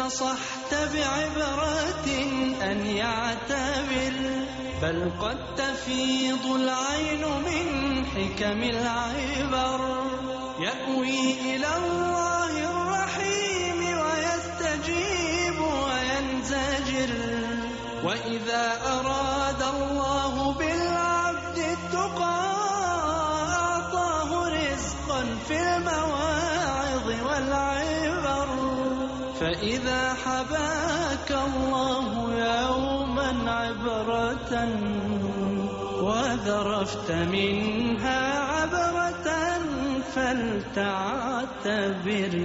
نصحت بعبرة أن يعتبر، بل قد تفيض العين من حكم العبر. يأوي إلى الله الرحيم ويستجيب وينزجر، وإذا أراد الله بالعبد التقى أعطاه رزقا في المواعظ والعبر. فإذا حباك الله يوما عبرة وذرفت منها عبرة فلتعتبر.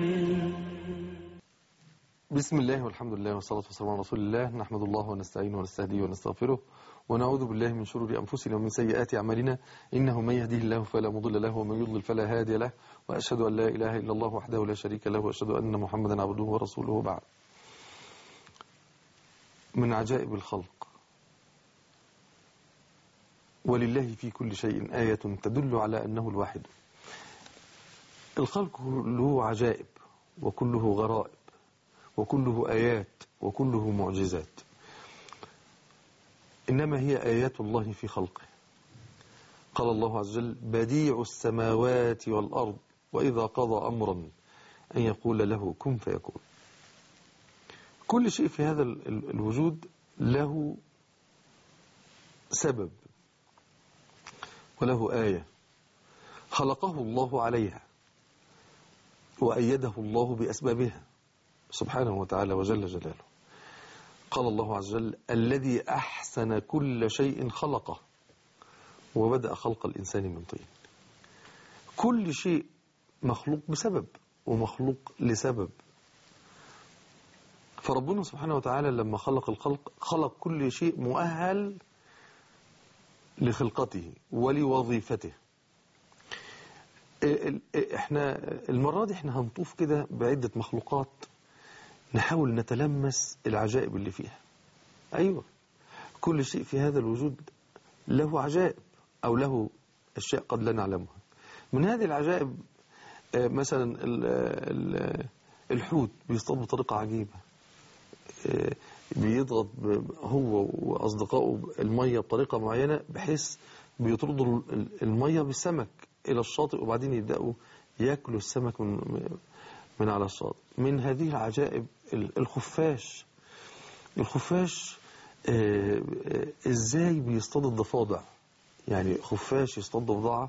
بسم الله والحمد لله والصلاة والسلام على رسول الله. نحمد الله ونستعينه ونستهديه ونستغفره ونعوذ بالله من شرور أنفسنا ومن سيئات أعمالنا، إنه من يهديه الله فلا مضل له ومن يضلل فلا هادي له، وأشهد أن لا إله إلا الله وحده لا شريك له، وأشهد أن محمدا عبده ورسوله. بعد، من عجائب الخلق ولله في كل شيء آية تدل على أنه الواحد. الخلق له عجائب وكله غرائب وكله آيات وكله معجزات، إنما هي آيات الله في خلقه. قال الله عز وجل: بديع السماوات والأرض وإذا قضى أمرا أن يقول له كن فيكون. كل شيء في هذا الوجود له سبب وله آية خلقه الله عليها وأيده الله بأسبابها سبحانه وتعالى وجل جلاله. قال الله عز وجل: الذي أحسن كل شيء خلقه وبدأ خلق الإنسان من طين. كل شيء مخلوق بسبب ومخلوق لسبب. فربنا سبحانه وتعالى لما خلق الخلق خلق كل شيء مؤهل لخلقته ولوظيفته. احنا المرة دي احنا هنطوف كده بعدة مخلوقات نحاول نتلمس العجائب اللي فيها. أيوة، كل شيء في هذا الوجود له عجائب أو له أشياء قد لا نعلمها. من هذه العجائب مثلا الحوت بيصطاد بطريقة عجيبة، بيضغط هو وأصدقائه المية بطريقة معينة بحيث بيطردوا المية بالسمك إلى الشاطئ، وبعدين يبدأوا يأكلوا السمك من على الشاطئ. من هذه العجائب الخفاش. الخفاش ازاي بيصطاد الضفادع؟ يعني خفاش يصطاد ضفدعة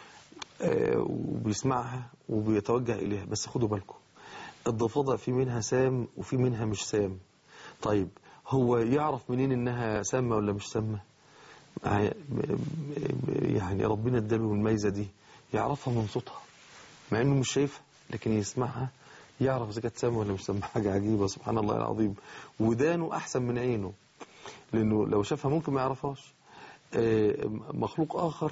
وبيسمعها وبيتوجه إليها. بس خدوا بالكم، الضفادع في منها سام وفي منها مش سام. طيب هو يعرف منين انها سامة ولا مش سامة؟ يعني ربنا اداله الميزة دي، يعرفها من صوتها مع انه مش شايفها، لكن يسمعها يعرف اذا كانت سامة ولا مش سامة. حاجة عجيبة سبحان الله العظيم. ودانه احسن من عينه، لانه لو شافها ممكن ما يعرفهاش. مخلوق اخر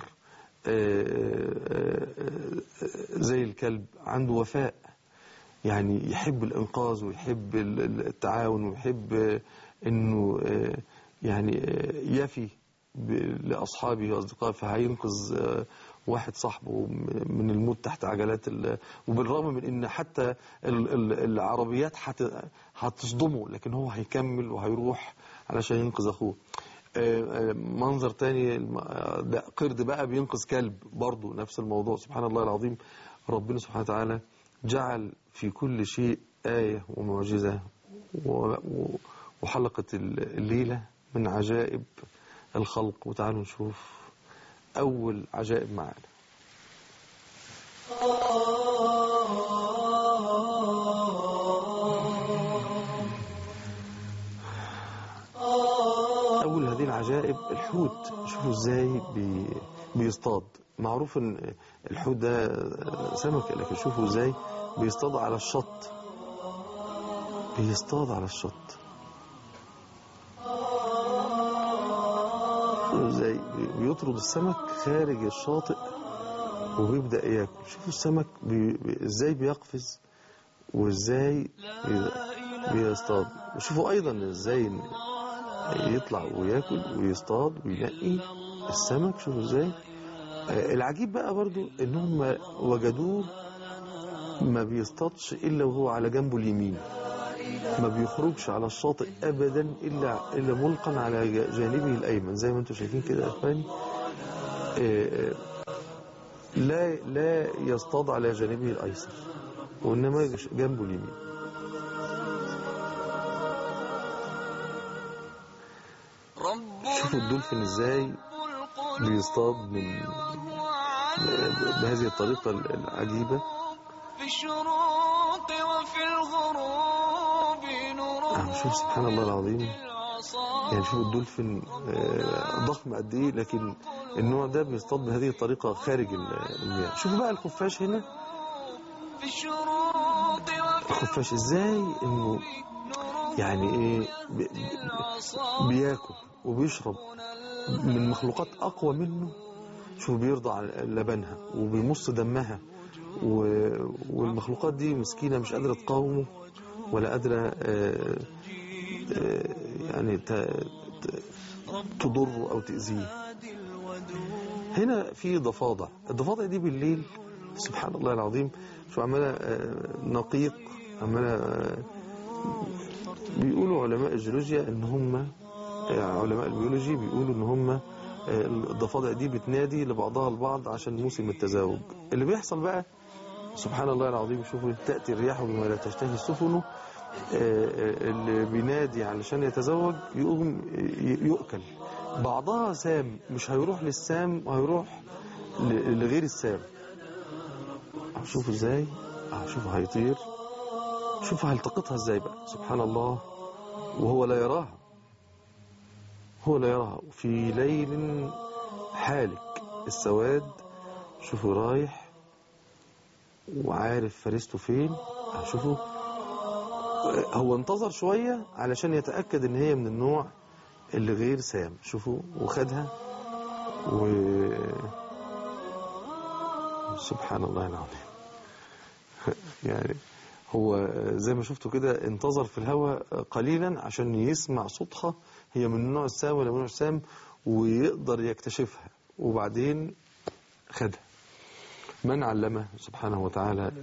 زي الكلب عنده وفاء، يعني يحب الانقاذ ويحب التعاون ويحب انه يعني يفي لأصحابه وأصدقائه، فهينقذ واحد صاحبه من الموت تحت عجلات وبالرغم من ان حتى العربيات هتصدمه، لكن هو هيكمل وهيروح علشان ينقذ اخوه. منظر تاني، ده قرد بقى بينقذ كلب، برضو نفس الموضوع. سبحان الله العظيم. ربنا سبحانه وتعالى جعل في كل شيء آية ومعجزة. وحلقة الليلة من عجائب الخلق. وتعالوا نشوف أول عجائب معانا. أول هذه العجائب الحوت. شوفوا إزاي بيصطاد. معروف إن الحوت ده سمكة، لكن شوفوا إزاي بيصطاد على الشط. بيصطاد على الشط ازاي بيطرد السمك خارج الشاطئ وبيبدأ ياكل. شوفوا السمك ازاي بيقفز وازاي بيصطاد. وشوفوا ايضا ازاي يطلع وياكل ويصطاد وينقي السمك. شوفوا ازاي. العجيب بقى برضو انهم وجدوه ما بيصطادش الا وهو على جنبه اليمين. ما بيخرجش على الشاطئ أبدا إلا ملقا على جانبه الأيمن، زي ما انتم شايفين كده يا أخواني. لا يصطاد على جانبه الأيسر، وإنما جنبه اليمين. شوفوا الدولفين ازاي بيصطاد بهذه الطريقة العجيبة. في الشروق وفي الغروب نور. شوف سبحان الله العظيم، يعني شوف الدولفين ضخم قد ايه، لكن النوع ده بيصطاد بهذه الطريقة خارج المياه. شوفوا بقى الخفاش هنا، الخفاش ازاي انه يعني ايه بياكل وبيشرب من مخلوقات اقوى منه. شوف بيرضع لبنها وبيمص دمها، والمخلوقات دي مسكينة مش قادرة تقاومه ولا قادرة يعني تضره أو تأذيه. هنا في ضفادع، الضفادع دي بالليل سبحان الله العظيم شو عمالة نقيق، عمالة بيقولوا علماء الجيولوجيا ان هم علماء البيولوجي بيقولوا ان هم الضفادع دي بتنادي لبعضها البعض عشان موسم التزاوج. اللي بيحصل بقى سبحان الله العظيم، شوفوا تأتي الرياح بما لا تشتهي السفن، اللي بينادي علشان يتزوج يقوم يؤكل. بعضها سام، مش هيروح للسام وهيروح لغير السام. شوفوا ازاي، شوفوا هيطير، شوفوا هيلتقطها ازاي بقى سبحان الله، وهو لا يراها، هو لا يراها في ليل حالك السواد. شوفوا رايح وعارف فريسته فين. شوفوا هو انتظر شوية علشان يتأكد ان هي من النوع اللي غير سام. شوفوا وخدها سبحان الله العظيم. يعني هو زي ما شفتوا كده انتظر في الهواء قليلا عشان يسمع صوتها هي من النوع السام ولا من النوع السام، ويقدر يكتشفها، وبعدين خدها. من علمه سبحانه وتعالى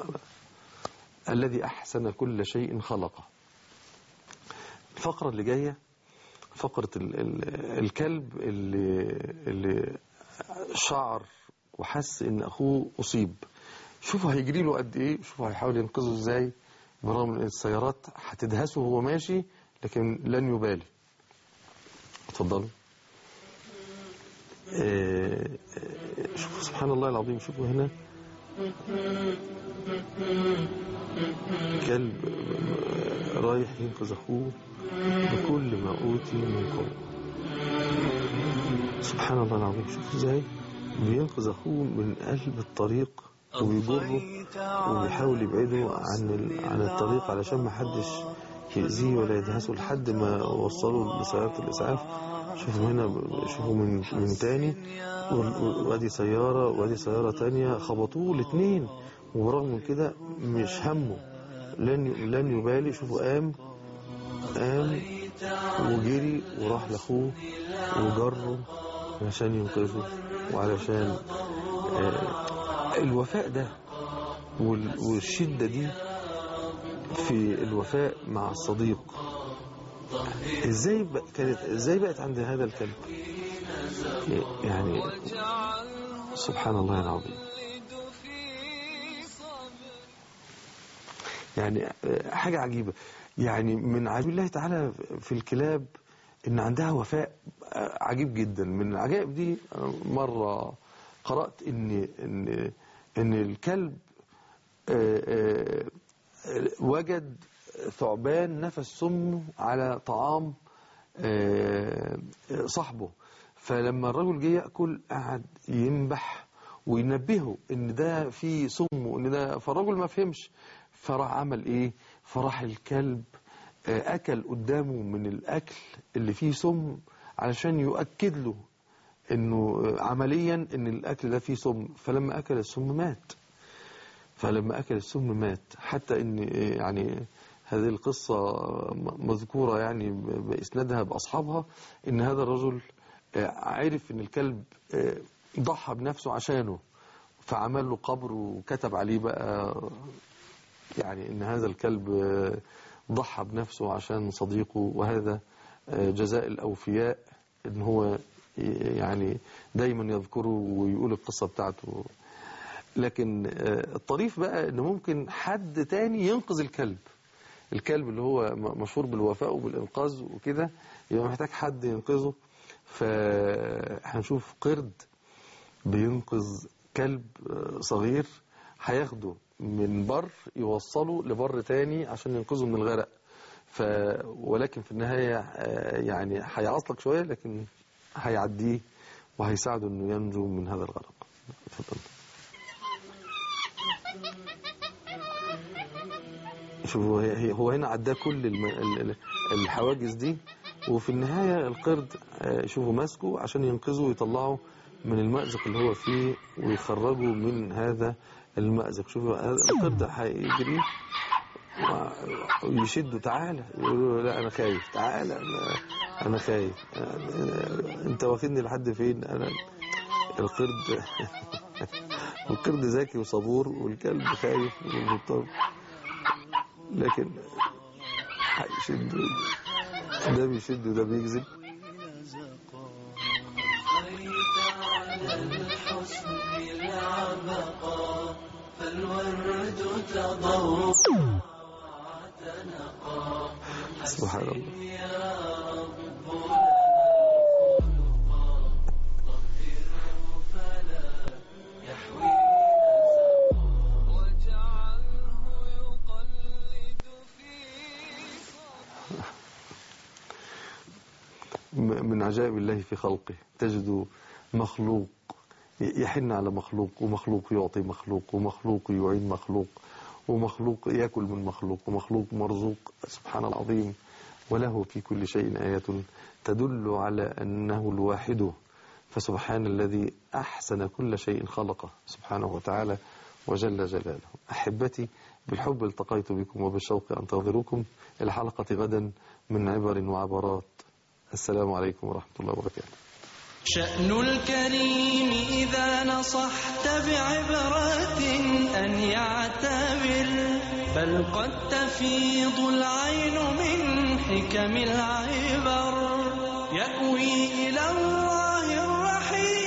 الذي أحسن كل شيء خلقه. الفقرة اللي جاية فقرة الكلب اللي شعر وحس ان اخوه اصيب. شوفوا هيجري له قد ايه، شوفوا هيحاول ينقذه ازاي، برغم ان السيارات هتدهسه وهو ماشي لكن لن يبالي. اتفضلوا. شوفوا سبحان الله العظيم، شوفوا هنا كلب رايح ينقذ اخوه بكل ما اوتي من قوة. سبحان الله العظيم، شوفوا ازاي بينقذ اخوه من قلب الطريق وبيجره وبيحاول يبعده عن الطريق علشان ما حدش يأذيه ولا يدهسه لحد ما وصلوا لسيارة الإسعاف. شوفوا هنا، شوفوا من تاني، وادي سيارة وادي سيارة تانية خبطوه الاثنين، وبرغم من كده مش همه، لن يبالي. شوفوا قام وجري وراح لاخوه وجره علشان ينقذه، وعلشان الوفاء ده والشدة دي في الوفاء مع الصديق. ازاي بقت عند هذا الكلب؟ يعني سبحان الله العظيم. يعني حاجة عجيبة. يعني من عجيب الله تعالى في الكلاب ان عندها وفاء عجيب جدا. من العجائب دي مرة قرأت ان الكلب وجد ثعبان نفس سمه على طعام صاحبه، فلما الرجل جه يأكل قعد ينبح وينبهه ان ده فيه سم وان ده، فالرجل ما فهمش، فراح عمل ايه؟ فراح الكلب اكل قدامه من الاكل اللي فيه سم علشان يؤكد له انه عمليا ان الاكل ده فيه سم. فلما اكل السم مات. حتى ان يعني هذه القصة مذكورة يعني بإسنادها بأصحابها، ان هذا الرجل عرف ان الكلب ضحى بنفسه عشانه، فعمل له قبر وكتب عليه بقى يعني ان هذا الكلب ضحى بنفسه عشان صديقه، وهذا جزاء الأوفياء، إن هو يعني دايما يذكره ويقول القصة بتاعته. لكن الطريف بقى إن ممكن حد تاني ينقذ الكلب اللي هو مشهور بالوفاء وبالإنقاذ وكده، يبقى محتاج حد ينقذه. فهنشوف قرد بينقذ كلب صغير، هياخده من بر يوصله لبر تاني عشان ينقذه من الغرق. ولكن في النهاية يعني هيعصلك شوية، لكن هيعديه وهيساعده انه ينجو من هذا الغرق. اتفضل. شوفوا هو هنا عداه كل الحواجز دي، وفي النهاية القرد شوفوا ماسكه عشان ينقذه ويطلعه من المأزق اللي هو فيه ويخرجه من هذا المأزق. شوفوا القرد هيجري ويشده، تعالى، يقولوا له لا أنا خايف، تعالى أنا خايف، أنت واخدني لحد فين؟ أنا القرد ذكي وصبور، والكلب خايف ومضطر، لكن هيشده، ده بيشد وده بيكذب. سبحان الله. من عجائب الله في خلقه، تجد مخلوق يحن على مخلوق، ومخلوق يعطي مخلوق، ومخلوق يعين مخلوق، ومخلوق يأكل من مخلوق، ومخلوق مرزوق. سبحان العظيم. وله في كل شيء آية تدل على أنه الواحد. فسبحان الذي أحسن كل شيء خلقه سبحانه وتعالى وجل جلاله. أحبتي، بالحب التقيت بكم، وبالشوق أنتظركم إلى حلقة غدا من عبر وعبرات. السلام عليكم ورحمة الله وبركاته. شأن الكريم إذا نصحت بعبرة أن يعتبر، بل قد تفيض العين من حكم العبر، يأوي إلى الله الرحيم